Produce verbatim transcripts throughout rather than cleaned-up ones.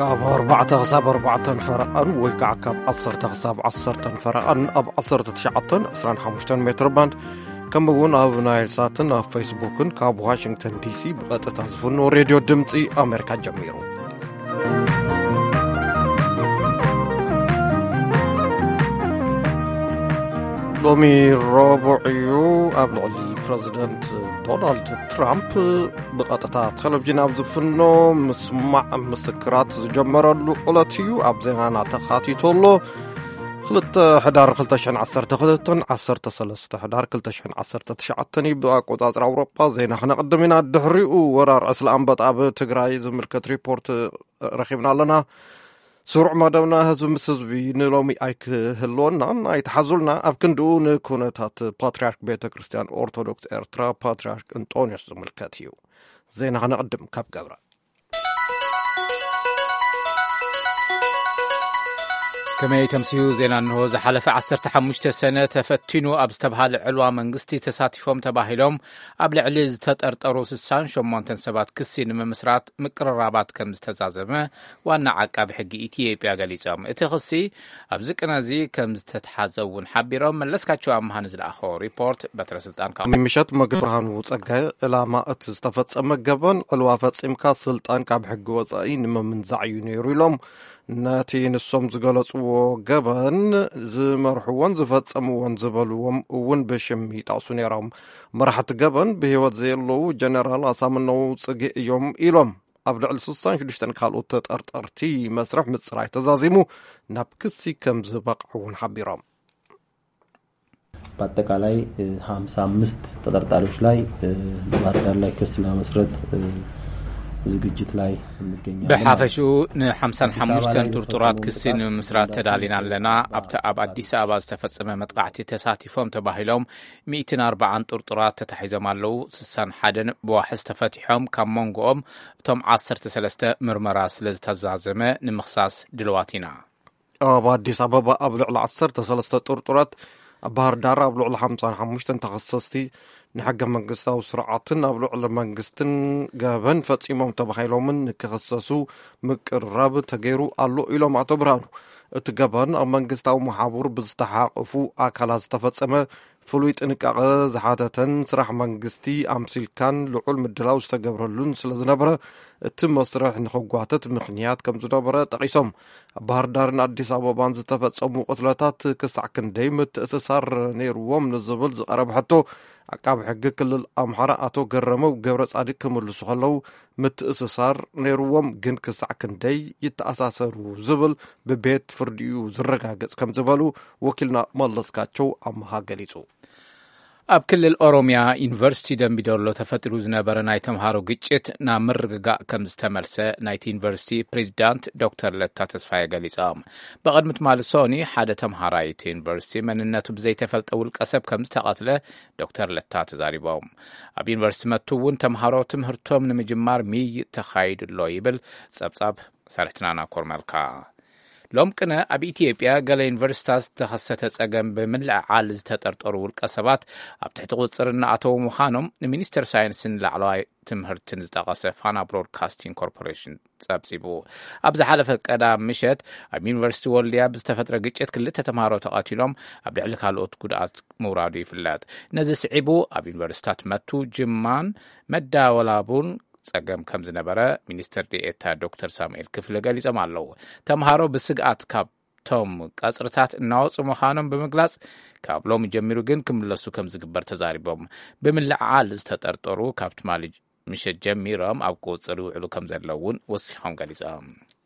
كاب أربعة خصاب أربعة فرقان ويكع كاب عصرة خصاب عصرة فرقان أب عصرة تشعطن أسران حمشتن متر باند كم بقول أب نايل ساتن أب فيسبوكن كاب واشنطن دي سي بقت تعزفون وراديو دمتي أمريكا جميرو لومي رابعيو قبل علي بريزيدنت دونالد ترامب بقطعة تلفزيون أبزفنو مسمع مسكرات زجمرلو قلتيو أبزينا تخاتيتولو خلط حدار خلطشان عصرت خلطن عصرت سلسة حدار خلطشان عصرت تشعتني بقوطات أوروبا زينا خنا قدمنا الدحريو ورار عسل أنبط أب تقراي زمركت ريبورت رخيبنا لنا سرع مدونا هزو مسزبي نلومي ايك هلونا يتحزلنا ابكندون كونتات باتريارك بيتا كريستيان أورثودوكس إرترا باتريارك أنطونيوس زملكاتيو زين هنقدم كاب قبرة كما يتمسيو زين أنه زحلف عصرت حمشت سنة تفتنو أبستبهال علوة منغستي تساتفهم تباهلهم قبل عليز تتأرطرو سسان شمان تنسبات كسين من مسرات مقررابات كم استزازمه وأن عقاب حق إثيوبيا غاليزام اتخصي أبزقنا زي كم تتحازون حبيرهم من لسكاتشو أمهانز الأخو ريبورت بترسلتان كام ممشات مقرهان وصقاي إلا ما اتستفت أمقبان علوة فتسمكا سلطان كاب حق وصائين من زعيو نيرولهم ناتي نسوم زغلصو غبن زمرحوون زفصموون زبلوهم ون بشم يطاسو نيرام مرحت غبن بهيوت زيلو جنرال اسامنو صقي يوم إيلوم قبل السلطان شدشتن كالو تطرطرتي مسرح مصراي تزازيمو نابكسي كم زبقعون حبيرام በአጠቃላይ ሃምሳ አምስት ተጠርጣሪዎች ላይ ባህር ዳር ላይ ክስ ለመስረት ዝግጅት ላይ እንገኛለን በሐፈሹ ن55 ጥርጥራት ክስን መስራት ተዳሊና ለና አብተ አብ አዲስ አበባ ተፈጸመ መጥቃዕቲ ተሳቲፎም ተባሂሎም مئة وأربعين ጥርጥራት ተታሒዘማለው ስልሳ አንድ በዋሕስ ተፈቲሖም ካሞንጎም ቶም عشرة وثلاثين ምርመራ ስለዝተዛዘመ ንምኽሳስ ድልዋቲና አብ አዲስ አበባ አብልዕ عشرة وثلاثين ጥርጥራት ባህር ዳር አብልዕ خمسة وخمسين ተኸሰስቲ نحق منقستا وسرعاتنا أبلغ لمنقستن قابن فتسيمهم تبخيلومن كخصصو مقرب تغيرو ألو إلو معتبرانو اتقابن أو منقستا ومحابور بزتحاقفو أكالاز تفتسمه فلويت انقاق زحادتن سرح منقستي أمسيل كان لعول مدلاو استقبرلون سلزنبرا اتم سرح نخوقواتت مخنيات كم زنبرا تقيسهم بحر دارن أديس أبابان زتفتسمو قتلاتات كسعكن دايمت اتسار نيروهم نزبل زقرب حتو عقاب حق كل الأمحرة أتو قرمو قبرة صادق كمرلسو خلو متأسسار نيروهم جن كسعكن داي يتأساسرو زبل ببيت فرديو زرقاقز كم زبالو وكلنا مالسكاتشو أمها قليسو أب كل الأوروميا يونيفرسيتي دمبيدولو تفترو زنبر نايت تمهارو قيتشت نا مرقا كم زتمرسة نايت يونيفرسيتي بريزيدانت دكتور لتا تسفايا قليسام بقدمت مالسوني حادة تمهارايت يونيفرسيتي من الناتو بزي تفلت أول قسب كم زتقاتله دكتور لتا تزاريبهم أب يونيفرسيتي متوون تمهارو تمهرتوم نمجمار مي تخايد اللو يبل سبساب سارتنانا كورمالكا لوم كنا أبي إثيوبيا قال يونيفرسيتاس تخصصت أجمع بملء عالز تطرطر والقصبات أبتحت قصرنا أتو مخانم المينستر ساينسن لعلاي تمهرتن زتقصف فانا برودكاستين كوربوريشن سبسيبو أبز حلف كذا مشت أبي يونيفرسيتي واللي بستفت رجعت كل تتمهارو تقاتلهم أبي عليك هالوت قدرات مرادي في اللاد نزل صعبو أبي يونيفرسيتات متو جمان مدة ولا بون صقم كم زنبره ሚኒስትር ዲኤታ ዶክተር ሳሙኤል ክፍለ ገሊጸም አለው ተምሃሮ በስግአት ካብ ቶም ቀጽርታት እናውጽ መኻኖም በመግላጽ ካብሎም ጀሚሩ ግን ክምለሱ ከም ዝግበር ተዛሪቦም በመልዓል ዝተጠርጠሩ ካብት ማልጅ ምሸት ጀሚሮም ኣብ ቆጽሩ ውዕሉ ከም ዘለውን ወሲሖም ገሊጸም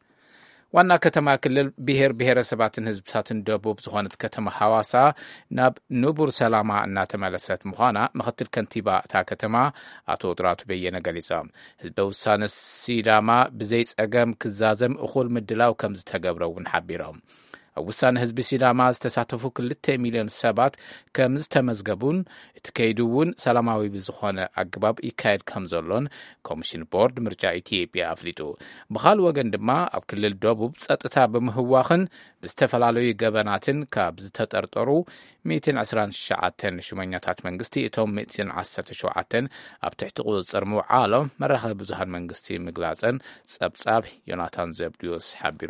ዋና ከተማ ክልል ብሔር ብሔረሰባትን ህዝብታትን ደቡብ ዝኾነት ከተማ ሐዋሳ ናብ ንቡር ሰላማ እና ተመለሰት መሆና ምክትል ከንቲባ ታ ከተማ አቶ ጥራቱ በየነ ገሊጻም ህዝበ ውሳነ ሲዳማ ብዘይ ጸገም ክዛዘም እኹል ምድላው ከም ዝተገብረውን ሓቢሮም ኣብ ውሳነ ህዝቢ ሲዳማ ዝተሳተፉ ክልተ ሚልዮን ሰባት ከም ዝተመዝገቡን እቲ ከይዱ እውን ሰላማዊ ብዝኾነ ኣገባብ ይካየድ ከም ዘሎን ኮሚሽን ቦርድ ምርጫ ኢትዮጵያ ኣፍሊጡ። ብኻልእ ወገን ድማ ኣብ ክልል ደቡብ ጸጥታ ብምህዋኽን ብዝተፈላለዩ ገበናትን ካብ ዝተጠርጠሩ مئة وعشرين وتسعة ሹመኛታት መንግስቲ እቶም مئة وعشرة وسبعة ኣብ ትሕቲ ቁፅጥር ምውዓሎም መራኸቢ ብዙሃን መንግስቲ ምግላፅን ጸብጻብ ዮናታን ዘብድዮስ ሓቢሩ።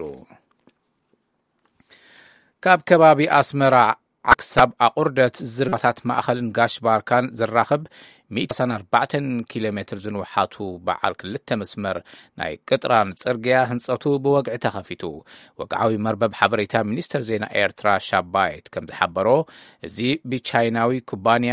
ካብ ከባቢ ኣስመራ ክሳብ ኣቁርደት ዝርባታት ማእኸልን ጋሽ ባርካን ዝራኸብ مئة وأربعة كيلو متر ዝንውሓቱ በዓል ክልተ መስመር ናይ ቅጥራን ጽርግያ ህንጸቱ ብወግዒ ተኸፊቱ። ወግዓዊ መርበብ ሓበሬታ ሚኒስትር ዜና ኤርትራ ሻባይት ከም ዝሓበሮ እዚ ብቻይናዊ ኩባንያ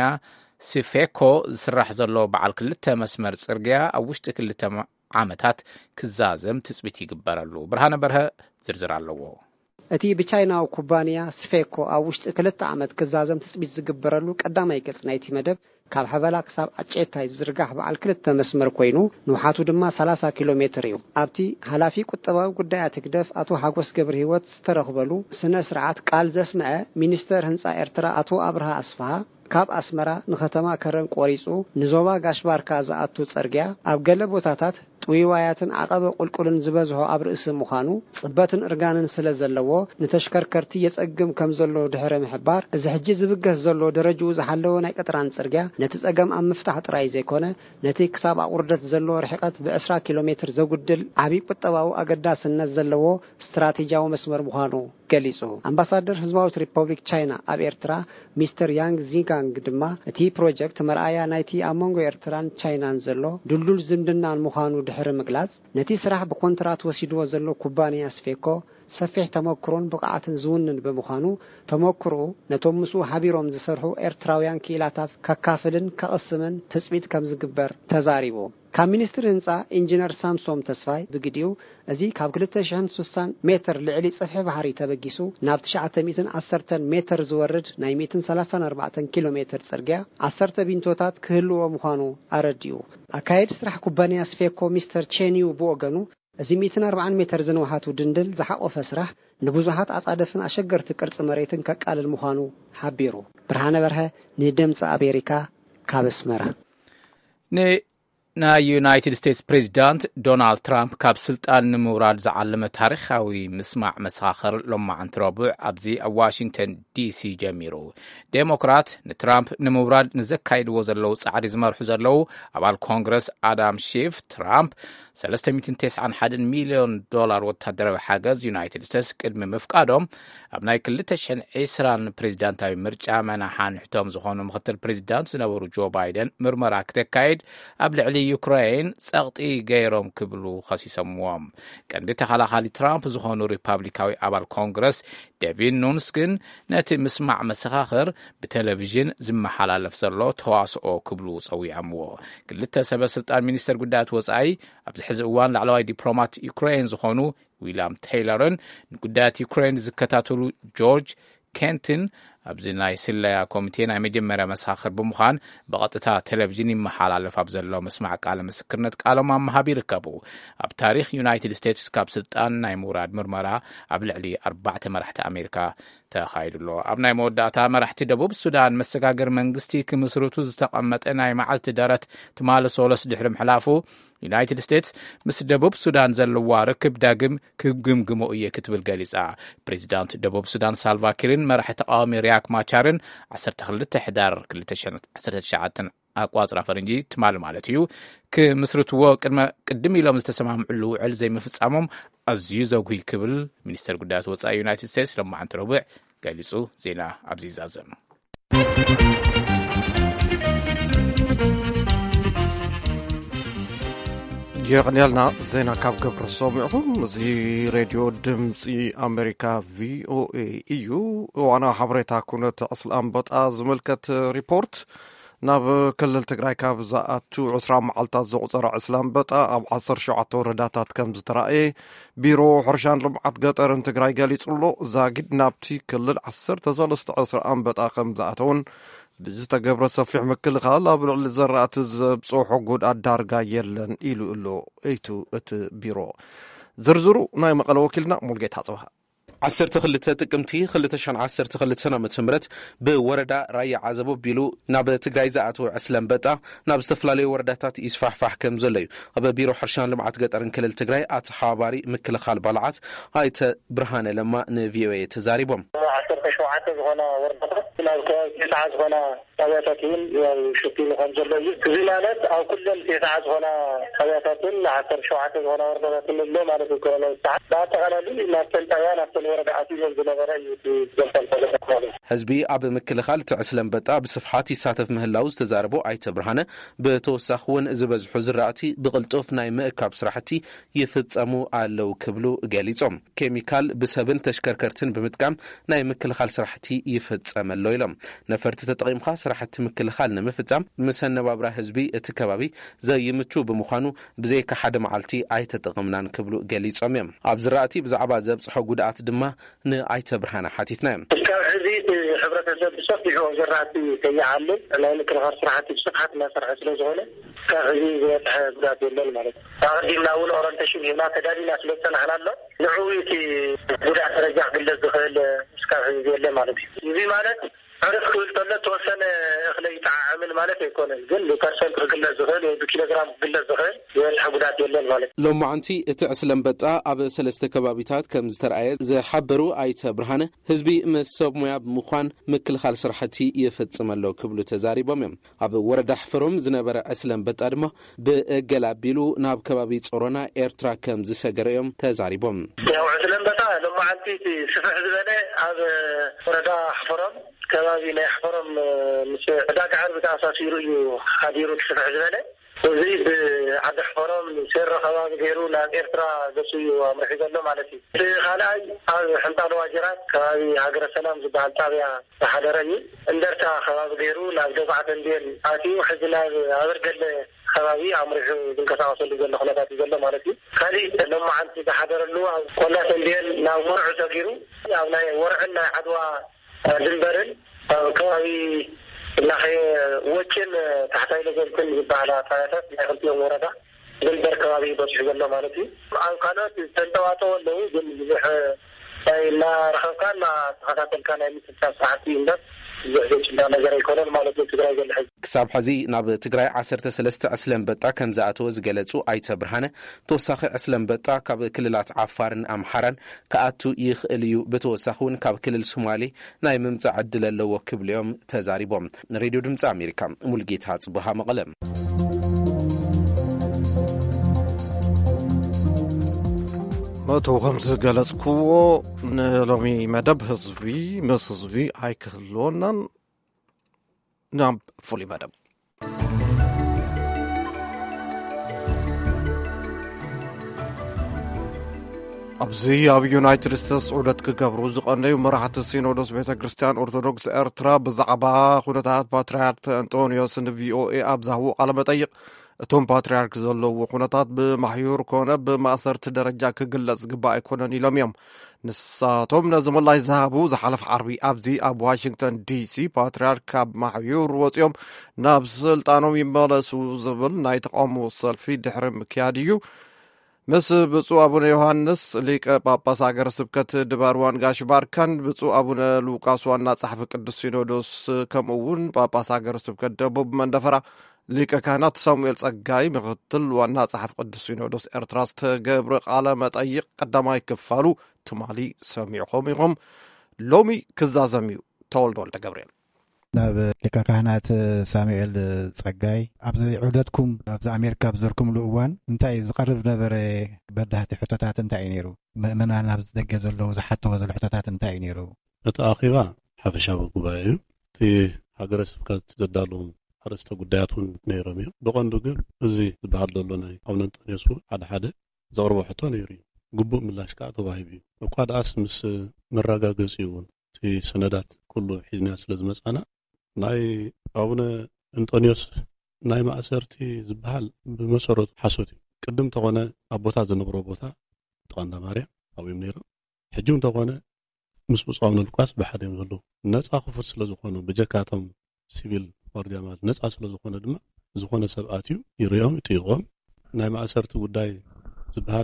ሲፌኮ ዝስራሕ ዘሎ በዓል ክልተ መስመር ጽርግያ ኣብ ውሽጢ ክልተ ዓመታት ክዛዘም ትጽቢት ይግበረሉ። ብርሃነ በርሀ ዝርዝር ኣለዎ። እቲ ብቻይናዊ ኩባንያ ሲፌኮ ኣብ ውሽጢ ክልተ ዓመት ክዛዘም ትጽቢት ዝግበረሉ ቀዳማይ ገጽ ናይቲ መደብ ካብ ሓበላ ክሳብ ኣጨታይ ዝርጋሕ በዓል ክልተ መስመር ኮይኑ ንውሓቱ ድማ ሰላሳ ኪሎ ሜትር እዩ። ኣብቲ ሓላፊ ቁጠባዊ ጉዳያት ግደፍ አቶ ሓጎስ ገብረ ህይወት ዝተረኽበሉ ስነ ስርዓት ቃል ዘስምዐ ሚኒስተር ህንጻ ኤርትራ አቶ አብርሃ አስፋሃ ካብ ኣስመራ ንኸተማ ከረን ቆሪጹ ንዞባ ጋሽባርካ ዝኣቱ ጽርግያ ኣብ ገለ ቦታታት ጥዊዋያትን ዓቐበ ቁልቁልን ዝበዝሖ ኣብ ርእሲ ምዃኑ ጽበትን እርጋንን ስለ ዘለዎ ንተሽከርከርቲ የጸግም ከም ዘሎ ድሕረ ምሕባር እዚ ሕጂ ዝብገስ ዘሎ ደረጃኡ ዝሓለወ ናይ ቀጥራን ጽርግያ ነቲ ጸገም ኣብ ምፍታሕ ጥራይ ዘይኮነ ነቲ ክሳብ ኣቁርደት ዘሎ ርሕቀት ብ20 ኪሎ ሜትር ዘጉድል ዓቢ ቁጠባዊ ኣገዳስነት ዘለዎ ስትራቴጂያዊ መስመር ምዃኑ ገሊጹ። አምባሳደር ህዝባዊት ሪፐብሊክ ቻይና ኣብ ኤርትራ ሚስተር ያንግ ዚጋንግ ድማ እቲ ፕሮጀክት መርኣያ ናይቲ ኣብ መንጎ ኤርትራን ቻይናን ዘሎ ድልዱል ዝምድናን ምዃኑ ድሕሪ ምግላጽ ነቲ ስራሕ ብኮንትራት ወሲድዎ ዘሎ ኩባንያ ሲፌኮ ሰፊሕ ተመክሮን ብቕዓትን ዝውንን ብምዃኑ ተመክሮ ነቶም ምስኡ ሓቢሮም ዝሰርሑ ኤርትራውያን ክኢላታት ከካፍልን ከቕስምን ትጽቢት ከም ዝግበር ተዛሪቡ። ካብ ሚኒስትር ህንጻ ኢንጂነር ሳምሶም ተስፋይ ብግዲው እዚ ካብ ሁለት ሺህ ወስሳ ሜትር ልዕሊ ጽፍሒ ባሕሪ ተበጊሱ ናብ ትሽዓተ ሚእትን ዓሰርተ ሜትር ዝወርድ ናይ مئة وثلاثة وأربعين ኪሎ ሜትር ጽርግያ ዓሰርተ ቢንቶታት ክህልዎ ምዃኑ ኣረዲዩ። ኣካይድ ስራሕ ኩባንያ ሲፌኮ ሚስተር ቼኒው ብወገኑ እዚ مئة وأربعين ሜትር ዝንውሓቱ ድንድል ዝሓቆፈ ስራሕ ንብዙሓት ኣጻደፍን ኣሸገርቲ ቅርጽ መሬትን ከቃልል ምዃኑ ሓቢሩ። ብርሃነ በርሀ ንድምፂ ኣሜሪካ ካብ ኣስመራ። ናይ ዩናይትድ ስቴትስ ፕሬዚዳንት ዶናልድ ትራምፕ ካብ ስልጣን ንምውራድ ዝዓለመ ታሪኻዊ ምስማዕ መሰኻኽር ሎማዓንቲ ረቡዕ ኣብዚ ኣብ ዋሽንግተን ዲሲ ጀሚሩ። ዴሞክራት ንትራምፕ ንምውራድ ንዘካይድዎ ዘለው ጻዕሪ ዝመርሑ ዘለው ኣባል ኮንግረስ ኣዳም ሺፍ ትራምፕ ሰለስተ ሚእትን ትስዓን ሓደ ሚልዮን ዶላር ወታደራዊ ሓገዝ ዩናይትድ ስቴትስ ቅድሚ ምፍቃዶም ኣብ ናይ ክልተ ሽሕን ዒስራን ፕሬዚዳንታዊ ምርጫ መናሓን ሕቶም ዝኾኑ ምክትል ፕሬዚዳንት ዝነበሩ ጆ ባይደን ምርመራ ክተካይድ ኣብ ልዕሊ ዩክሬን ጸቕጢ ገይሮም ክብሉ ኸሲሰምዎም። ቀንዲ ተኸላኻሊ ትራምፕ ዝኾኑ ሪፓብሊካዊ ኣባል ኮንግረስ ዴቪን ኑንስ ግን ነቲ ምስማዕ መሰኻኽር ብቴሌቭዥን ዝመሓላለፍ ዘሎ ተዋስኦ ክብሉ ጸዊዖምዎ። ክልተ ሰበስልጣን ሚኒስተር ጉዳያት ወጻኢ ኣብዚ ሕዚ እዋን ላዕለዋይ ዲፕሎማት ዩክሬን ዝኾኑ ዊልያም ቴይለርን ንጉዳያት ዩክሬን ዝከታተሉ ጆርጅ ኬንትን ኣብዚ ናይ ስለያ ኮሚቴ ናይ መጀመርያ መሰኻኽር ብምዃን ብቐጥታ ቴሌቭዥን ይመሓላለፍ ኣብ ዘሎ ምስማዕ ቃለ ምስክርነት ቃሎም ኣመሃቢ ይርከቡ። ኣብ ታሪክ ዩናይትድ ስቴትስ ካብ ስልጣን ናይ ምውራድ ምርመራ ኣብ ልዕሊ ኣርባዕተ መራሕቲ ኣሜሪካ ተኻይዱሎ። ኣብ ናይ መወዳእታ መራሕቲ ደቡብ ሱዳን መሰጋገር መንግስቲ ክምስርቱ ዝተቐመጠ ናይ መዓልቲ ደረት ትማለ ሶሎስ ድሕሪ ምሕላፉ ዩናይትድ ስቴትስ ምስ ደቡብ ሱዳን ዘለዋ ርክብ ዳግም ክግምግሞ እየ ክትብል ገሊጻ። ፕሬዚዳንት ደቡብ ሱዳን ሳልቫኪርን መራሒ ተቃዋሚ ሪያክ ማቻርን ዓሰርተ ክልተ ሕዳር ሁለት ሺህ ዓሰርተ ትሽዓተ ኣቋጽራ ፈረንጂ ትማል ማለት እዩ ክምስርትዎ ቅድም ኢሎም ዝተሰማምዑሉ ውዕል ዘይምፍጻሞም ኣዝዩ ዘጉሂ ክብል ሚኒስተር ጉዳያት ወጻኢ ዩናይትድ ስቴትስ ሎማዓንቲ ረቡዕ ገሊጹ። ዜና ኣብዚ ይዛዘም። የቅንያልና ዜና ካብ ገብረ ሰሚዕኹም እዚ ሬድዮ ድምፂ ኣሜሪካ ቪኦኤ እዩ። ዋና ሓበሬታ ኩነት ዕስለ ኣንበጣ ዝምልከት ሪፖርት ናብ ክልል ትግራይ ካብ ዝኣቱ ዒስራ መዓልታት ዘቁፀረ ዕስለ ኣንበጣ ኣብ ዓሰርተ ሸውዓተ ወረዳታት ከም ዝተረኣየ ቢሮ ሕርሻን ልምዓት ገጠርን ትግራይ ገሊጹሎ። ዛጊድ ናብቲ ክልል ዓሰርተ ሰለስተ ዕስለ ኣንበጣ ከም ዝኣተውን ብዝተገብረ ሰፊሕ ምክልኻል ኣብ ልዕሊ ዘራእቲ ዘብፅሖ ጉድኣት ዳርጋ የለን ኢሉ ኣሎ እቱ እቲ ቢሮ። ዝርዝሩ ናይ መቐለ ወኪልና ሙልጌታ ጽባህ عشرة خلته تقمتي خلته شان عشرة خلته سنة متمرت بوردا راي عزبو بيلو ناب تግራይ زاتو عسلم بطا ناب استفلالي ورداتات يسفحفح كم زليو اب بيرو حرشان لمعات قطرن كلل تግራይ ات حواري مكلخال بالعات هايت برهانه لما ن في او اي تزاريبهم عشرة شوعات زغنا وردات ناب تسعة زغنا ثلاثين وشتين خمسة زلالات او كل تسعة زغنا ثلاثين عشرة شوعات زغنا وردات اللي ما نقول ساعات لا تغلبي ما تنتهي نفس حزبي اب مكلخال تعسلم بطا بصفحات يساتف مهلاو تزاربو ايت برهانه بتوسخون زبزحو زراتي بقلطوف ناي ماكاب سراحتي يفصمو علو كبلو غليصوم كيميكال بسبن تشكركرتن بمطقام ناي مكلخال سراحتي يفصملو يلم نفرت تطقيمخا سراحتي مكلخال نمفصام مسنبابرا حزبي اتكبابي زي يمچو بمخانو بزي كحد معلتي ايت تقمنان كبلو غليصوم يم اب زراتي بزعبا زبصحو غدات دما ن ايت برهانه حاتيتنا كازي حبرتسب صفيحو زراتي تيعلم انا نكر غسرحتي صفحات ما صرح سلازونه كازي غدات يلل مالك تعدينا اول اورنتيشن هنا تدارينا سلطن حلالو نعويتي غدات رجع بالذخل اسكاي يلل مالك دي مالك عرف كل طلة توسن اخلي تعامل مالك يكون قل كرسنت قل الزغل بكيلوغرام قل الزغل يلحقودات يلل مالك لو معنتي تعسلم بطا اب ثلاثه كبابيتات كم زترأي زحبرو ايت برهانه حزبي مسب مويا بمخان مكلخال سرحتي يفصملو كبلو تزاريبوم اب وردا حفروم زنبره اسلم بطا دما بغلابيلو ناب كبابي صورونا ايرترا كم زسغريوم تزاريبوم يا اسلم بطا لو معنتي سفح زبنه اب وردا حفروم كبابي لا يحفرم مش عداك عرب تاساسيرو خديرو تسفح زبنه وزيد عد حفرم سر خواب غيرو لا إرترا دسيو مرحبا له مالتي خلاي حنطان واجرات كاي هاجر سلام زبال تابع حضرني اندرتا خواب غيرو لا دفعه دين اتي وحزنا ارجل خوابي امرحو دنكساوس اللي خلافات يقول مالتي خلي لما انت بحضر له ولا دين لا ورع تغيرو او لا ورعنا عدوى دنبرن كاي ناحي وكن تحت لجل كل بعلا ثلاثه يغلطي وردا بالبركاوي بس يقول مالتي ان كانت تنتواطو له بالزح لا رخان ما تخاطر كان يمسك ساعتين ده كساب حزي ناب تግራይ عشرة ثلاثة اسلم بطا كم زاتو زغلصو ايت برهانه توسخ اسلم بطا كاب كللات عفارن امحرن كاتو يخليو بتوسخون كاب كلل سومالي ناي ممص عدل لو كبليوم تزاريبوم راديو دمص امريكا مولجيتا صبها مقلم ماتو خمس قالت كو نلومي مدب حزبي مس حزبي هايكلونن نعم فولي مدب أبزي أب يونايتد ستيتس عودت كقبرو زقنيو مرحة السينودوس بيتا كريستيان أرثوذكس إرترا بزعبا خونتات باتريارك أنطونيوس في أو إي أبزهو على مطيق توم باتريارك زلو وخونتات بمحيور كونه بمأثرت درجة كقلص قبا يكونن يلوم يوم نساتهم نزم الله يذهبوا زحلف عربي أبزي أب واشنطن دي سي باتريارك أب محيور وطيوم ناب سلطانهم يمالسو زبل نايتقامو الصلفي دحرم كياديو مس بصو ابونا يوحنس ليق ጳጳስ ሀገረ ስብከት ድባርዋን ጋሽ ባርካን ብፁ አቡነ ሉቃስ ዋና ጸሐፊ ቅዱስ ሲኖዶስ ከምኡውን ጳጳስ ሀገረ ስብከት ደቡብ መንደፈራ ሊቀ ካህናት ሳሙኤል ጸጋይ ምክትል ዋና ጸሐፊ ቅዱስ ሲኖዶስ ኤርትራ ዝተገብረ ቃለ መጠይቅ ቀዳማይ ክፋሉ ትማሊ ሰሚዕኹም ኢኹም ሎሚ ክዛዘምዩ ተወልዶ ወልደ ገብርኤል ናብ ሊቀ ካህናት ሳሙኤል ጸጋይ ኣብዚ ዑደትኩም ኣብዚ ኣሜሪካ ብዘርኩም ልእዋን እንታይ ዝቀርብ ነበረ በዳህቲ ሕቶታት እንታይ ነይሩ ምእመናን ኣብዚ ደገ ዘለዉ ዝሓተዎ ዘሎ ሕቶታት እንታይ ነይሩ እቲ ኣኺባ ሓፈሻዊ ጉባኤ እዩ እቲ ሃገረ ስብከት ዘዳለዉ ኣርእስተ ጉዳያት እውን ነይሮም እዮም ብቐንዱ ግን እዚ ዝበሃል ዘሎ ናይ ኣቡነ አንጦንዮስ ሓደ ሓደ ዘቕርቦ ሕቶ ነይሩ እዩ ግቡእ ምላሽ ከዓ ተዋሂቡ እዩ እኳ ደኣስ ምስ መረጋገፂ እውን እቲ ሰነዳት ኩሉ ሒዝና ስለ ዝመፃና ናይ ኣቡነ አንጦንዮስ ናይ ማእሰርቲ ዝበሃል ብመሰረቱ ሓሶት እዩ ቅድም ተኾነ ኣብ ቦታ ዝነብሮ ቦታ ተቐንዳ ማርያም ኣብዮም ነይሮም ሕጂ ተኾነ ምስ ብፁዕ ኣቡነ ሉቃስ ብሓደ እዮም ዘለዉ ነፃ ክፉት ስለ ዝኾኑ ብጀካቶም ሲቪል ዋርድያ ማለት ነፃ ስለ ዝኾነ ድማ ዝኾነ ሰብኣት እዩ ይርኦም ይጥይቖም ናይ ማእሰርቲ ጉዳይ ዝበሃል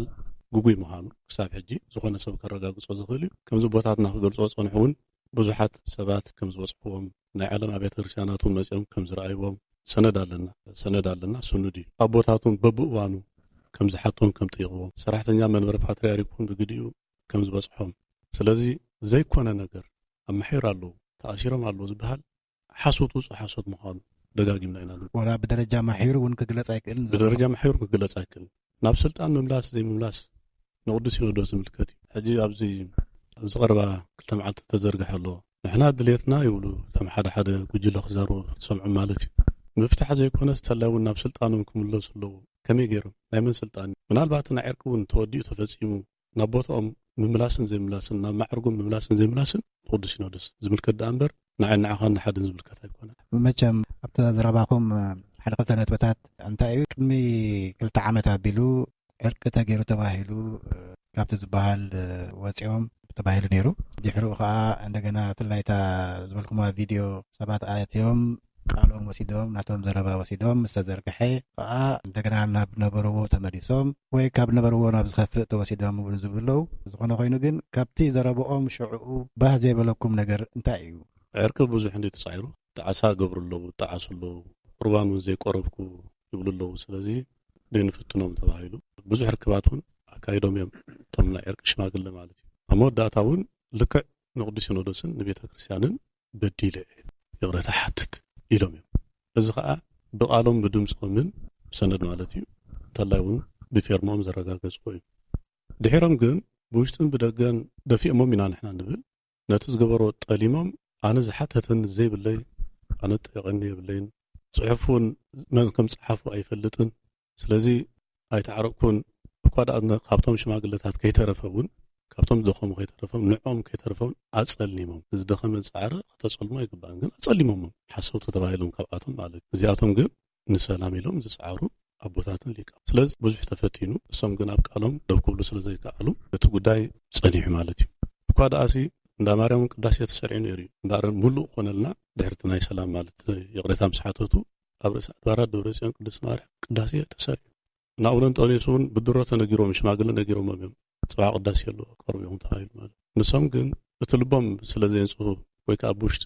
ጉጉይ ምዃኑ ክሳብ ሕጂ ዝኾነ ሰብ ከረጋግጾ ዝኽእል እዩ ከምዚ ቦታትና ክገልጾ ጸኒሑ እውን ብዙሓት ሰባት ከም ዝበጽሕዎም ናይ ዓለም ኣብያተ ክርስቲያናቱን መጺኦም ከም ዝረኣይዎም ሰነድ ኣለና ሰነድ ኣለና ስኑድ እዩ ኣብ ቦታቱን በብእዋኑ ከም ዝሓቶም ከም ጥይቕዎም ሰራሕተኛ መንበረ ፓትርያርኩን ብግዲኡ ከም ዝበጽሖም ስለዚ ዘይኮነ ነገር ኣመሒር ኣለዉ ተኣሲሮም ኣለዉ ዝበሃል ሓሶት ውፁ ሓሶት ምዃኑ ደጋጊምና ኢና ወላ ብደረጃ ማሒሩ እውን ክግለጽ ኣይክእልን ብደረጃ ማሒሩ ክግለጽ ኣይክእልን ናብ ስልጣን ምምላስ ዘይምምላስ ንቅዱስ ሲኖዶስ ዝምልከት እዩ ሕጂ ኣብዚ ኣብዚ ቀረባ ክልተ መዓልቲ ተዘርግሐ ኣሎ ንሕና ድሌትና ይብሉ ከም ሓደ ሓደ ጉጅለ ክዛሩ ሰምዑ ማለት እዩ ምፍታሕ ዘይኮነ ዝተላይ እውን ናብ ስልጣኖም ክምለሱ ኣለዉ ከመይ ገይሮም ናይ መን ስልጣን ምናልባት ናይ ዕርቂ እውን ተወዲኡ ተፈጺሙ ናብ ቦታኦም ምምላስን ዘይምላስን ናብ ማዕርጎም ምምላስን ዘይምላስን ቅዱስ ሲኖዶስ ዝምልከት ዳ እምበር ንዓይ ንዓኻን ሓደን ዝምልከት ኣይኮነ መቸም ኣብቲ ዘረባኹም ሓደ ክልተ ነጥብታት እንታይ እዩ ቅድሚ ክልተ ዓመት ኣቢሉ ዕርቂ ተገይሩ ተባሂሉ ካብቲ ዝበሃል ወፂኦም ተባሂሉ ነይሩ ድሕሪኡ ከዓ እንደገና ፍላይታ ዝበልኩማ ቪድዮ ሰባት ኣትዮም ቃሎም ወሲዶም ናቶም ዘረባ ወሲዶም ዝተዘርግሐ ከዓ እንደገና ናብ ነበርዎ ተመሊሶም ወይ ካብ ነበርዎ ናብ ዝኸፍእ ተወሲዶም ብሉ ዝብለው ዝኾነ ኮይኑ ግን ካብቲ ዘረብኦም ሽዑኡ ባህ ዘይበለኩም ነገር እንታይ እዩ ዕርቂ ብዙሕ እንዴት ተጻይሩ ተዓሳ ገብሩለው ተዓስለው ቁርባን እውን ዘይቆረብኩ ይብሉለው ስለዚ ደንፍትኖም ተባሂሉ ብዙሕ ርክባት እውን ኣካይዶም እዮም እቶም ናይ ዕርቂ ሽማግለ ማለት እዩ ኣብ መወዳእታ እውን ልክዕ ንቅዱስ ሲኖዶስን ንቤተ ክርስቲያንን በዲለ ይቕረታ ሓትት ኢሎም እዮም እዚ ከዓ ብቃሎም ብድምፆምን ሰነድ ማለት እዩ እንተላይ እውን ብፌርሞም ዘረጋገጽዎ እዩ ድሕሮም ግን ብውሽጥን ብደገን ደፊኦሞም ኢና ንሕና ንብል ነቲ ዝገበሮ ጠሊሞም ኣነ ዝሓተተን ዘይብለይ ኣነ ጠየቐኒ የብለይን ጽሑፉን መን ከም ጽሓፉ ኣይፈልጥን ስለዚ ኣይተዓረቅኩን እኳ ዳኣ ካብቶም ሽማግለታት ከይተረፈውን ካብቶም ዝደኸሙ ከይተረፈም ንዖም ከይተረፈም ኣጸሊሞም ዝደኸመ ጻዕረ ክተጸልሞ ይግባእን ግን ኣጸሊሞም ሓሰውቲ ተባሂሎም ካብኣቶም ማለት እዚኣቶም ግን ንሰላም ኢሎም ዝጻዕሩ ኣቦታትን ሊቃ ስለዚ ብዙሕ ተፈቲኑ እሶም ግን ኣብ ቃሎም ደው ክብሉ ስለ ዘይከኣሉ እቲ ጉዳይ ጸኒሑ ማለት እዩ እኳ ዳኣሲ እንዳ ማርያም ቅዳሴ ተሰሪዑ ነይሩ እዩ እምበር ሙሉእ ኮነልና ድሕርቲ ናይ ሰላም ማለት የቕሬታ ምስሓተቱ ኣብ ርእሲ ኣድባራት ደብረ ጽዮን ቅድስት ማርያም ቅዳሴ ተሰሪዑ ናብኡ አንጦንዮስ እውን ብድሮ ተነጊሮም ሽማግለ ነጊሮም እዮም ጽባሕ ቅዳሴ ኣሎ ቀርቡ ይኹም ተባሂሉ ማለት ንሶም ግን እቲ ልቦም ስለ ዘየንጽሑ ወይ ከዓ ብውሽጢ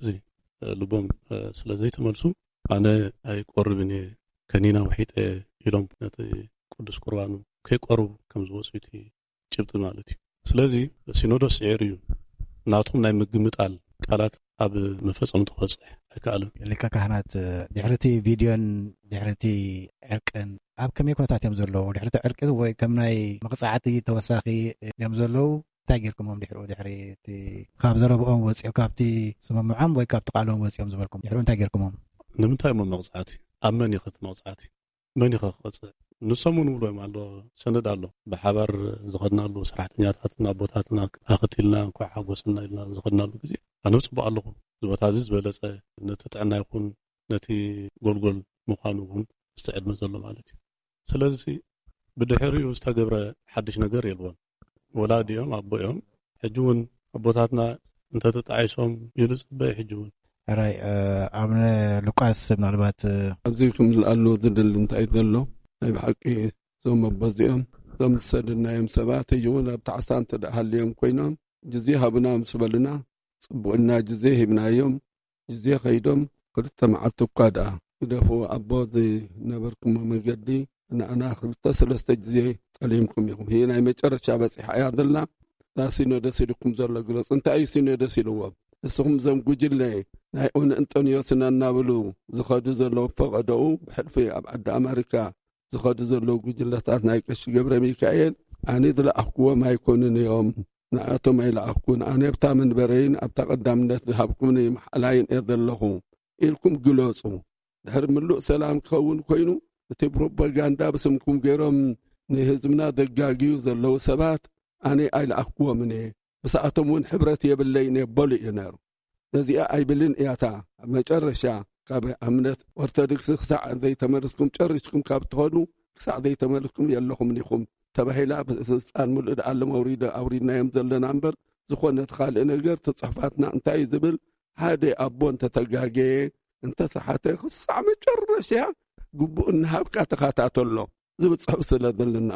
ልቦም ስለ ዘይተመልሱ ኣነ ኣይቆርብን እየ ከኒና ውሒጠ ኢሎም ነቲ ቅዱስ ቁርባኑ ከይቆርቡ ከም ዝወፁ እቲ ጭብጢ ማለት እዩ ስለዚ ሲኖዶስ ስዒር እዩ ናቶም ናይ ምግምጣል ቃላት ኣብ መፈጸም ተፈጽሕ ኣይከኣልን ሊቀ ካህናት ድሕርቲ ቪድዮን ድሕርቲ ዕርቅን ኣብ ከመይ ኩነታት እዮም ዘለዉ ድሕርቲ ዕርቂ ወይ ከም ናይ መቕጻዕቲ ተወሳኺ እዮም ዘለዉ እንታይ ጌርኩሞም ድሕሪኡ ድሕሪ እቲ ካብ ዘረብኦም ወፂኦም ካብቲ ስምምዖም ወይ ካብቲ ቃሎም ወፂኦም ዝበልኩም ድሕሪኡ እንታይ ጌርኩሞም ንምንታይ እሞ መቕጻዕቲ ኣብ መን ይኸት መቕጻዕቲ መን ይኸ ክቐጽዕ ንሶም እውን ብሎም ኣሎ ሰነድ ኣሎ ብሓባር ዝኸድናሉ ሰራሕተኛታትን ኣቦታትን ኣኽቲልና እንኳ ሓጎስና ኢልና ዝኸድናሉ ግዜ ኣነ ጽቡቕ ኣለኹ ዝበታ እዚ ዝበለጸ ነቲ ጥዕና ይኹን ነቲ ጎልጎል ምዃኑ እውን ዝተዕድመ ዘሎ ማለት እዩ ስለዚ ብድሕሪኡ ዝተገብረ ሓድሽ ነገር የልዎን ወላዲኦም ኣቦኦም ሕጂ እውን ኣቦታትና እንተተጣዓይሶም ኢሉ ጽበይ ሕጂ እውን ራይ ኣብነ ሉቃስ ምናልባት ኣብዚ ክምልኣሉ ዝድል እንታይ ዘሎ ናይ ብሓቂ ዞም ኣቦዚኦም ዞም ዝሰድናዮም ሰባት እውን ኣብ ተዓሳ እንተደሃልዮም ኮይኖም ግዜ ሃቡና ምስ በልና ጽቡቕና ግዜ ሂብናዮም ግዜ ኸይዶም ክልተ መዓልቲ እኳ ደኣ ክደፉ ኣቦ ዝነበርኩሞ መንገዲ ንኣና ክልተ ሰለስተ ግዜ ጠሊምኩም ኢኹም ይህ ናይ መጨረሻ በፂሓ እያ ዘላ ዳ ሲኖዶስ ኢልኩም ዘሎ ግለጽ እንታይ እዩ ሲኖዶስ ኢልዎም ንስኹም ዞም ጉጅለ ናይ ኦነ አንጦንዮስና እናብሉ ዝኸዱ ዘለዉ ፈቐደኡ ብሕልፊ ኣብ ዓዲ ኣሜሪካ ዝኸዱ ዘለዉ ጉጅለታት ናይ ቀሺ ገብረ ሚካኤል ኣነ ዝለኣኽክዎም ኣይኮኑን እዮም ንኣቶም ኣይለኣኽኩን ኣነ ኣብታ መንበረይን ኣብታ ቀዳምነት ዝሃብኩምኒ መሓላይን እየ ዘለኹ ኢልኩም ግለጹ ድሕሪ ምሉእ ሰላም ክኸውን ኮይኑ እቲ ፕሮፓጋንዳ ብስምኩም ገይሮም ንህዝብና ዘጋግዩ ዘለዉ ሰባት ኣነ ኣይለኣኽክዎምን እየ ብሰኣቶም እውን ሕብረት የብለይን የበሉ እዩ ነይሩ ነዚኣ ኣይብልን እያታ ኣብ መጨረሻ ካብ እምነት ኦርቶዶክስ ክሳዕ ዘይተመለስኩም ጨሪስኩም ካብ ትኸዱ ክሳዕ ዘይተመለስኩም የለኹምን ኢኹም ተባሂላ ብስልጣን ሙሉእ ደኣለም ኣውሪደ ኣውሪድናዮም ዘለና እምበር ዝኾነት ካልእ ነገር ተፅሕፋትና እንታይ ዝብል ሓደ ኣቦ እንተተጋገየ እንተተሓተ ክሳዕ መጨረሻ ግቡእ እናሃብካ ተኻታተሎ ዝብል ፅሑፍ ስለ ዘለናው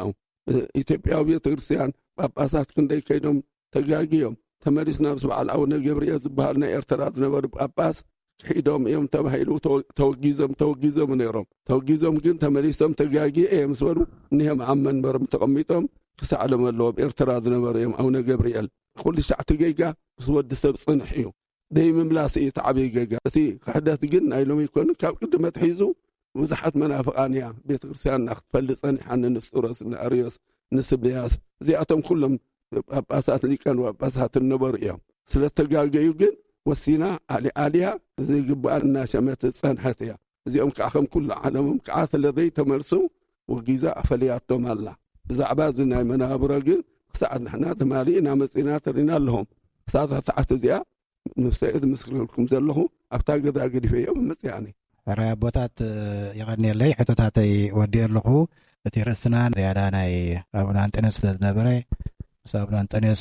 ኢትዮጵያዊ ቤተክርስቲያን ጳጳሳት ክንደይ ከይዶም ተጋጊዮም ተመሪስና ምስ በዓል አቡነ ገብርኤል ዝበሃል ናይ ኤርትራ ዝነበሩ ጳጳስ ሒዶም እዮም ተባሂሉ ተወጊዞም ተወጊዞም ነይሮም ተወጊዞም ግን ተመሪሶም ተጋጊየ እዮም ስበሉ እኒኦም ኣብ መንበሮም ተቐሚጦም ክሳዕሎም ኣለዎም ኤርትራ ዝነበሩ እዮም አቡነ ገብርኤል ኩሉ ሻዕቲ ገይጋ ምስ ወዲ ሰብ ጽንሕ እዩ ደይ ምምላስ እዩ ተዓብይ ገይጋ እቲ ክሕደት ግን ናይ ሎሚ ይኮኑ ካብ ቅድመት ሒዙ ብዙሓት መናፍቃን እያ ቤተክርስቲያን ናክትፈልጥ ጸኒሓን ንስጥሮስ ንኣርዮስ ንስብያስ እዚኣቶም ኩሎም ጳጳሳት ሊቃነ ጳጳሳት ነበሩ እዮም ስለተጋገዩ ግን ወሲና አሊ አሊያ ዝግባአና ሸመት ጸንሐት እያ እዚኦም ከዓ ከም ኩሉ ዓለሞም ከዓ ስለዘይ ተመርሱ ወጊዛ ኣፈልያቶም ኣላ ብዛዕባ እዚ ናይ መናብሮ ግን ክሳዕ ንሕና ተማሊእና መፂና ተሪና ኣለኹም ክሳዕ ሰዓት እዚኣ ንሰይ ዝምስክረልኩም ዘለኹ ኣብታ ገዛ ገዲፈ እዮም መፅያኒ ራያ ቦታት ይቀኒየለይ ሕቶታተይ ወዲእ ኣለኹ እቲ ርእስና ዝያዳ ናይ አቡነ አንጦንዮስ ስለዝነበረ ምስ አቡነ አንጦንዮስ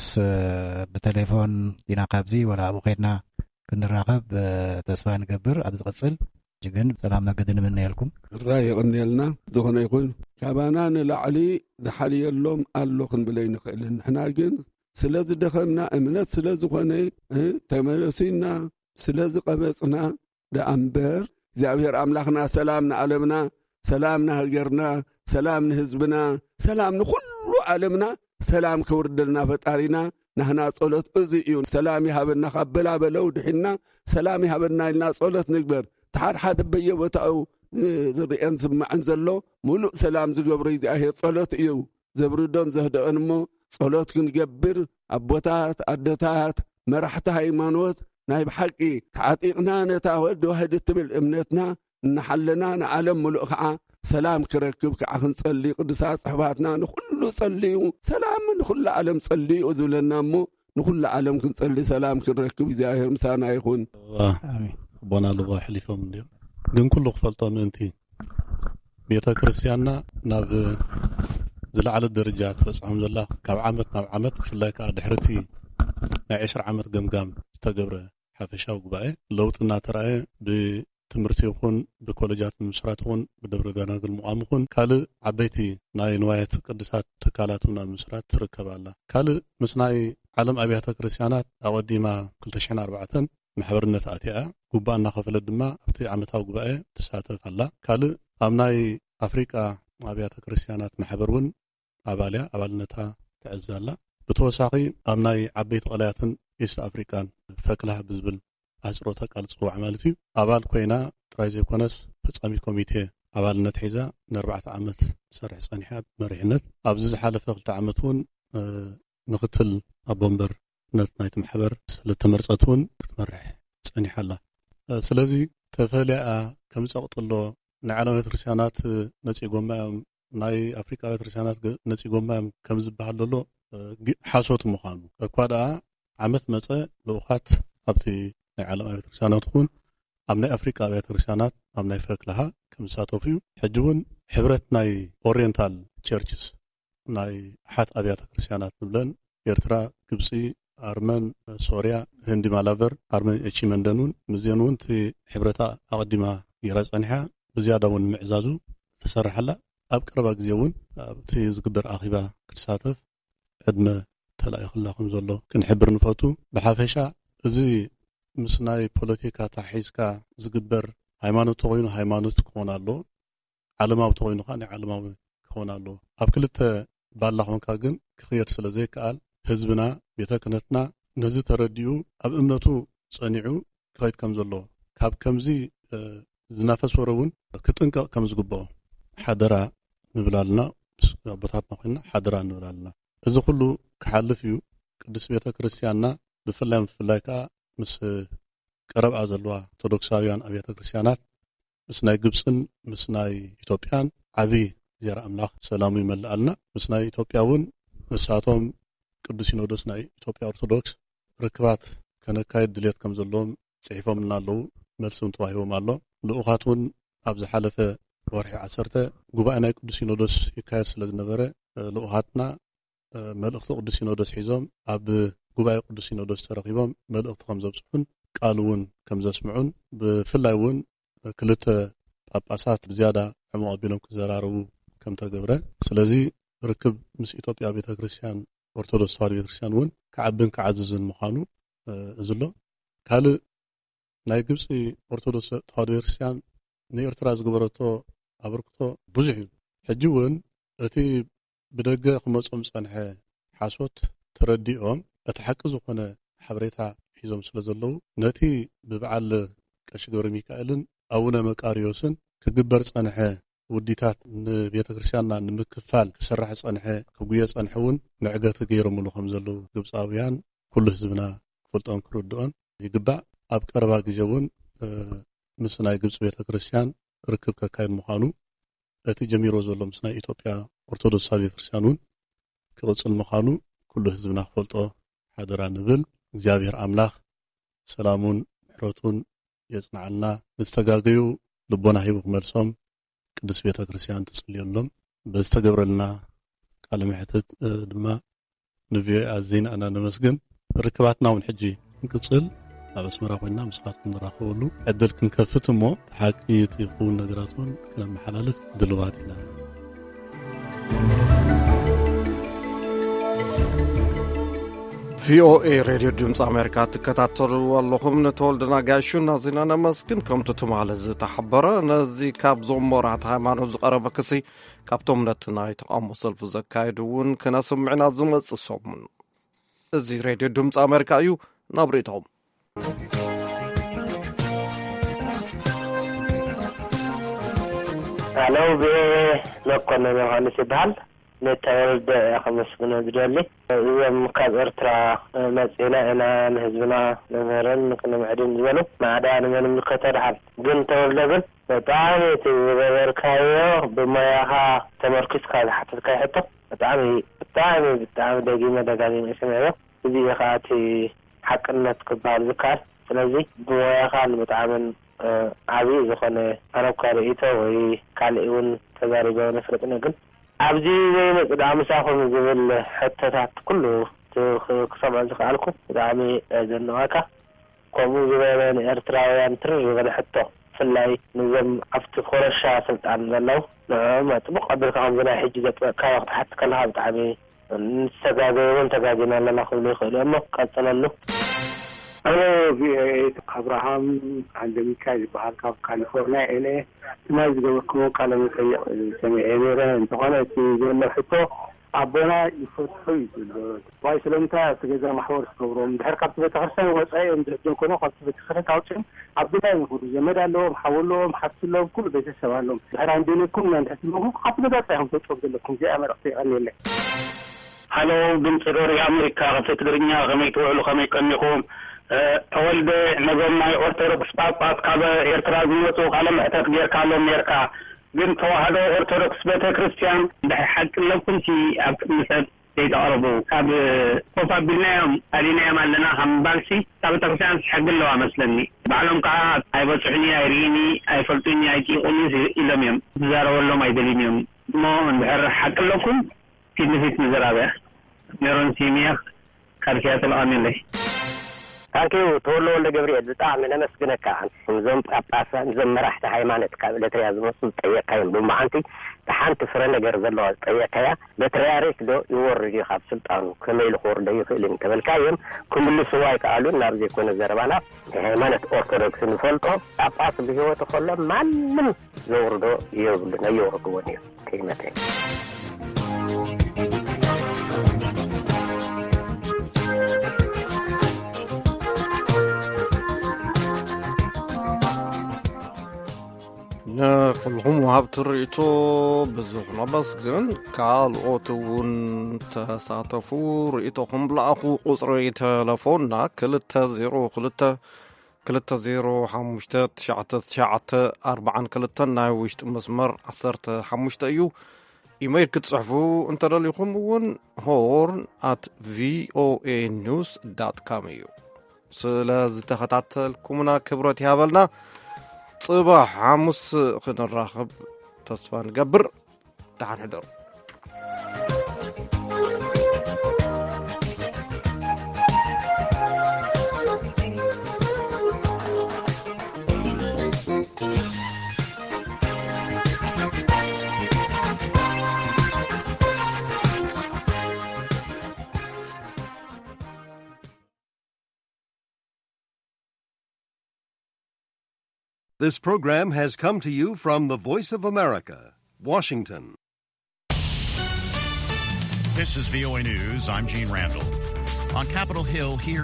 ብቴሌፎን ዲና ካብዚ ወላ ኣብኡ ከይድና ክንራኸብ ተስፋ ንገብር ኣብ ዝቕፅል ጅግን ሰላም መገዲ ንምንየልኩም ራይ ይቀኒየልና ዝኾነ ይኹን ካባና ንላዕሊ ዝሓልየሎም ኣሎ ክንብለይ ንኽእል ንሕና ግን ስለ ዝደኸምና እምነት ስለ ዝኾነ ተመለሲና ስለ ዝቐበፅና ደኣምበር እግዚአብሔር አምላክና ሰላም ንዓለምና ሰላም ንሃገርና ሰላም ንህዝብና ሰላም ንኩሉ ዓለምና ሰላም ክውርደልና ፈጣሪና ናህና ጸሎት እዚ እዩ ሰላም ይሃበና ካበላበለው ድሕና ሰላም ይሃበና ኢልና ጸሎት ንግበር ተሓድ ሓደ በየቦታው ዝርአን ዝማዕን ዘሎ ሙሉእ ሰላም ዝገብሩ እግዚአብሔር ጸሎት እዩ ዘብርዶን ዘህደአን እሞ ጸሎት ክንገብር ኣቦታት ኣደታት መራሕቲ ሃይማኖት ናይ ብሓቂ ተዓጢቕና ነታ ወዲ ዋህድ ትብል እምነትና እናሓለና ንዓለም ሙሉእ ከዓ ሰላም ክረክብ ከዓ ክንጸሊ ቅዱሳት ጽሕፋትና ንኩሉ ጸልዩ ሰላም ንኩሉ ዓለም ጸልዩ ዝብለና እሞ ንኩሉ ዓለም ክንጸሊ ሰላም ክንረክብ እግዚአብሔር ምሳና ይኹን አሜን ቦና ልቦ ሕሊፎም እንዲኦም ግን ኩሉ ክፈልጦ ምእንቲ ቤተ ክርስቲያንና ናብ ዝለዓለ ደረጃ ትበፅሖም ዘላ ካብ ዓመት ናብ ዓመት ብፍላይ ከዓ ድሕርቲ ናይ عشرة ዓመት ገምጋም ዝተገብረ ሓፈሻዊ ጉባኤ ለውጥ እናተረኣየ ብትምህርቲ ይኹን ብኮሌጃት ምስራት ይኹን ብደብረ ደናግል ምቋም ይኹን ካልእ ዓበይቲ ናይ ንዋያት ቅዱሳት ትካላትና ምስራት ትርከብ ኣላ ካልእ ምስ ናይ ዓለም ኣብያተ ክርስቲያናት ኣቀዲማ ክልተ ሽሕን ኣርባዕተን ማሕበርነት ኣትያ ጉባኤ እናኸፈለት ድማ ኣብቲ ዓመታዊ ጉባኤ ትሳተፍ ኣላ ካልእ ኣብ ናይ ኣፍሪቃ ኣብያተ ክርስቲያናት ማሕበር እውን ኣባልያ ኣባልነታ ትዕዘላ ብተወሳኺ ኣብ ናይ ዓበይቲ ቀላያትን ኢስት ኣፍሪካን ፈክላህ ብዝብል ኣጽሮተ ቃል ጽዋዕ ማለት እዩ ኣባል ኮይና ጥራይ ዘይኮነስ ፍጻሚ ኮሚቴ ኣባልነት ሒዛ ንኣርባዕተ ዓመት ትሰርሕ ጸኒሓ መሪሕነት ኣብዚ ዝሓለፈ ክልተ ዓመት እውን ምክትል ኣቦምበርነት ናይቲ ማሕበር ስለተመርፀት እውን ክትመርሕ ጸኒሓ ኣላ ስለዚ ተፈልያ ከም ፀቕጥሎ ናይ ዓለም ቤተ ክርስቲያናት ነፂጎማ ናይ ኣፍሪካ ቤተ ክርስቲያናት ነፂጎማ ከም ዝበሃል ዘሎ ሓሶት ምዃኑ እኳ ደኣ ዓመት መፀ ልኡኻት ኣብቲ ናይ ዓለም ቤተ ክርስቲያናት ይኹን ኣብ ናይ ኣፍሪካ ቤተ ክርስቲያናት ኣብ ናይ ፈክላሃ ከም ዝሳተፉ እዩ ሕጂ እውን ሕብረት ናይ ኦሪየንታል ቸርችስ ናይ ኣሓት ኣብያተ ክርስቲያናት ንብለን ኤርትራ ግብፂ ኣርመን ሶርያ ህንዲ ማላቨር ኣርመን እቺመንደን እውን ምዝን እውን እቲ ሕብረታ ኣቐዲማ ጌራ ፀኒሓ ብዝያዳ እውን ምዕዛዙ ተሰርሐላ ኣብ ቀረባ ግዜ እውን ኣብቲ ዝግበር ኣኺባ ክትሳተፍ ዕድመ ተላኢኽላ ከም ዘሎ ክንሕብር ንፈቱ ብሓፈሻ እዚ ምስ ናይ ፖለቲካ ታሒዝካ ዝግበር ሃይማኖት ተኮይኑ ሃይማኖት ክኾን ኣሎ ዓለማዊ ተኮይኑ ከዓ ናይ ዓለማዊ ክኾን ኣሎ ኣብ ክልተ ባላ ኮንካ ግን ክኽየድ ስለ ዘይከኣል ህዝብና ቤተ ክህነትና ነዚ ተረዲኡ ኣብ እምነቱ ጸኒዑ ክኸይድ ከም ዘሎ ካብ ከምዚ ዝናፈስ ወረ እውን ክጥንቀቕ ከም ዝግብኦ ሓደራ ንብላልና ኣቦታትና ኮይና ሓደራ ንብላልና እዚ ኩሉ ክሓልፍ እዩ ቅዱስ ቤተ ክርስቲያንና ብፍላይ ብፍላይ ከዓ ምስ ቀረብኣ ዘለዋ ኦርቶዶክሳውያን ኣብያተ ክርስቲያናት ምስ ናይ ግብፅን ምስ ናይ ኢትዮጵያን ዓብይ ዜራ ኣምላኽ ሰላሙ ይመልኣልና ምስ ናይ ኢትዮጵያ እውን ንሳቶም ቅዱስ ሲኖዶስ ናይ ኢትዮጵያ ኦርቶዶክስ ርክባት ከነካይድ ድሌት ከም ዘለዎም ጽሒፎምልና ኣለዉ መልሲ እውን ተዋሂቦም ኣሎ ልኡኻት እውን ኣብ ዝሓለፈ ወርሒ ዓሰርተ ጉባኤ ናይ ቅዱስ ሲኖዶስ ይካየድ ስለ ዝነበረ ልኡኻትና መልእኽቲ ቅዱስ ሲኖዶስ ሒዞም ኣብ ጉባኤ ቅዱስ ሲኖዶስ ተረኺቦም መልእኽቲ ከም ዘብፅሑን ቃል እውን ከም ዘስምዑን ብፍላይ እውን ክልተ ጳጳሳት ብዝያዳ ዕሙቕ ኣቢሎም ክዘራረቡ ከም ተገብረ ስለዚ ርክብ ምስ ኢትዮጵያ ቤተክርስትያን ኦርቶዶክስ ተዋህዶ ቤተክርስትያን ውን ከዓብን ከዓዝዝን ምዃኑ እዝሎ ካልእ ናይ ግብፂ ኦርቶዶክስ ተዋህዶ ቤተክርስትያን ንኤርትራ ዝገበረቶ አበርክቶ ብዙሕ እዩ ሕጂ ውን እቲ ብደገ ክመጾም ጸንሐ ሓሶት ተረዲኦም እቲ ሓቂ ዝኾነ ሓበሬታ ሒዞም ስለ ዘለዉ ነቲ ብበዓል ቀሺ ገብረ ሚካኤልን አቡነ መቃርዮስን ክግበር ጸንሐ ውዲታት ንቤተ ክርስቲያንና ንምክፋል ክሰርሕ ጸንሐ ክጉየ ጸንሐ ውን ንዕገት ገይሮምሉ ከም ዘለዉ ግብፃውያን ኩሉ ህዝብና ክፈልጦም ክርድኦን ይግባእ ኣብ ቀረባ ግዜ ውን ምስ ናይ ግብፂ ቤተ ክርስቲያን ርክብ ከካይድ ምዃኑ እቲ ጀሚሮ ዘሎ ምስ ናይ ኢትዮጵያ ኦርቶዶክስ ቤተ ክርስቲያን ውን ክቕፅል ምዃኑ ኩሉ ህዝብና ክፈልጦ ሓደራ ንብል እግዚአብሔር አምላኽ ሰላሙን ምሕረቱን የጽናዕልና ንዝተጋገዩ ልቦና ሂቡ ክመልሶም ቅዱስ ቤተ ክርስቲያን ትጽልየሎም በዝተገብረልና ቃለ መሕተት ድማ ንቪኦኤ ኣዝና ኣና ነመስግን ርክባትና ውን ሕጂ ንቅጽል ኣብ ኣስመራ ኮይና ምስኻትኩም ንራኸበሉ ዕድል ክንከፍት እሞ ሓቂ ይኹን ነገራት ውን ክነመሓላልፍ ድልዋት ኢና ቪኦኤ ሬድዮ ድምፂ ኣሜሪካ ትከታተሉ ኣለኹም ነተወልድና ጋሹን ናዚና ነመስግን ከምቲ ትማለ ዝተሓበረ ነዚ ካብዞም መራሕቲ ሃይማኖት ዝቐረበ ክሲ ካብቶም ነቲ ናይ ተቃውሞ ሰልፊ ዘካየዱ እውን ክነስምዕና ዝመጽእ ሰሙን እዚ ሬድዮ ድምፂ ኣሜሪካ እዩ ናብሪቶም አሎ ለኮነ ዮሐንስ ይባል ነተወልደ አኸመስግነ ዝደሊ እዞም ካብ ኤርትራ መጽና እና ንህዝብና ነመረን ከነምዕድን ዝበሉ ማዕዳ ንመን ምከተድሃል ግን ተወልደብን በጣም የተበረካዮ በማያሃ ተመርኩስ ካለ حتى ካይሕቶ በጣም በጣም በጣም ደጊመ ደጋጊመ ሰማዮ እዚ ይኻቲ حقነት ክባል ዝካል ስለዚህ በማያሃ በጣም አቢ ዝኾነ አረካሪ ኢቶ ወይ ካልኡን ተዛሪበው ነፍረጥነ ግን ኣብዚ ዘይመጽእ ዳምሳኹም ዝብል ሕተታት ኩሉ ክሰምዕ ዝኽኣልኩ ብጣዕሚ ዘነዋካ ከምኡ ዝበለ ኤርትራውያን ትር ዝበለ ሕቶ ፍላይ ንዞም ኣብቲ ኮረሻ ስልጣን ዘለው ንዕኦም ጥቡቅ ኣቢልካ ከምዚ ናይ ሕጂ ዘጥበቕካ ክትሓት ከለካ ብጣዕሚ ንተጋገየውን ተጋጊና ኣለና ክብሉ ይኽእሉ እሞ ቀጽለሉ አሎ ቪኦኤ አብርሃም አንደሚካኤል ይባሃል ካብ ካሊፎርኒያ እኔ ትማይ ዝገበርክሞ ቃለ መጠይቅ ሰሚዐ ነይረ እንትኾነ እቲ ዘሎ ሕቶ ኣቦና ይፈትሑ ይብሉ ዋይ ስለምንታይ ኣብቲ ገዛ ማሕበር ዝገብሮም ድሕር ካብቲ ቤተክርስትያን ወፃኢኦም ዝሕዞም ኮኖ ካብቲ ቤተክርስትያን ካውፅኦም ኣብ ገዛ ይኽእሉ ዘመድ ኣለዎም ሓወለዎም ሓፍትለዎም ኩሉ ቤተሰብ ኣለዎም ድሕር አንደነኩም ናንትሕትለኩም ካብቲ ገዛ ወፃኢኹም ተውፅኦም ዘለኩም እዚኣ መልእኽቲ ይቐኒየለ ሃሎ ድምፂ ሬድዮ ኣሜሪካ ከፍቲ ትግርኛ ከመይ ትውዕሉ ከመይ ቀኒኹም ተወልደ ነዞም ናይ ኦርቶዶክስ ጳጳስ ካብ ኤርትራ ዝመፁ ቃለ መሕተት ጌርካሎም ኔርካ ግን ተዋህዶ ኦርቶዶክስ ቤተ ክርስቲያን ብሓቂ ለኩም ሲ ኣብ ምሰብ ይተቐርቡ ካብ ኮፍ ኣቢልናዮም ኣሊናዮም ኣለና ከምባልሲ ካብ ቤተ ክርስቲያን ዝሕግለዋ መስለኒ ባዕሎም ከዓ ኣይበፅሑኒ ኣይርኢኒ ኣይፈልጡኒ ኣይጢቑኒ ኢሎም እዮም ዝዛረበሎም ኣይደልን እዮም እሞ እንድሕር ሓቂ ለኩም ፊት ንፊት ንዘራብያ ኔሮን ሲሚያ ካብ ሲያትል ኣሚለይ ታንኪዩ ተወልደ ወልደ ገብርኤል በጣም ነመስግነካ እዞም ጳጳሳት እዞም መራሕቲ ሃይማኖት ካብ ኤርትራ ዝመፁ ጠየቃዮም ብማዓንቲ ሓንቲ ፍረ ነገር ዘለዋ ጠየቃያ በትሪያሪክ ዶ ይወርድ ካብ ስልጣኑ ከመይ ልኽወርዶ ይኽእል ተበልካዮም ክምልስዋ ይከኣሉ ናብ ዘይኮነ ዘረባና ሃይማኖት ኦርቶዶክስ ንፈልጦ ጳጳስ ብሂወቱ ከሎ ማንም ዘውርዶ የብሉን ኣይወርድዎን እዩ ከይመተይ نقولهم وهاب تريتو بزوخنا بس جن قال أوتون تساتفو ريتوهم بلاخو قصري تلفوننا كلتا زيرو كلتا كلتا زيرو حمشتا شعتا شعتا أربعا كلتا ناويشت مسمر عصرت حمشتا أيو إيميل كتصحفو انت راليكم ون هورن at v o a news dot com أيو سلاز تخطعت لكمنا كبرت هابلنا صباح عمس خلنا نراقب تصفان قبر تعال نحضر This program has come to you from the Voice of America, Washington. This is V O A News. I'm Gene Randall. On Capitol Hill here